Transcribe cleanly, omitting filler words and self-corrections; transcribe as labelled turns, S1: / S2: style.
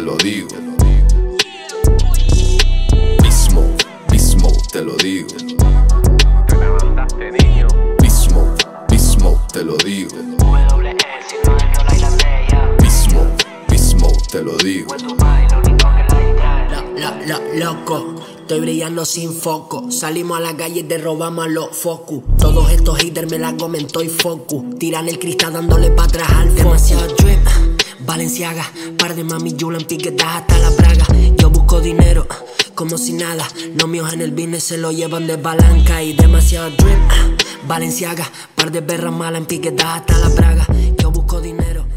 S1: lo digo. Bismo, te lo digo.
S2: Te levantaste, niño.
S1: Bismo, te lo digo.
S3: W si no es viola y la estrella.
S1: Bismo, te lo digo.
S3: Fue tu madre lo único que la distrae.
S4: Loco, estoy brillando sin foco. Salimos a la calle y te robamos a los focus. Todos estos haters me la comen, estoy focus. Tiran el cristal dándole pa' atrás al focus. Demasiado drip, Balenciaga. Par de mami Yula en piquetas hasta la braga. Yo busco dinero, como si nada. Los míos en el business se lo llevan de palanca. Y demasiado drip, Balenciaga. Par de perras malas en piquetas hasta la braga. Yo busco dinero.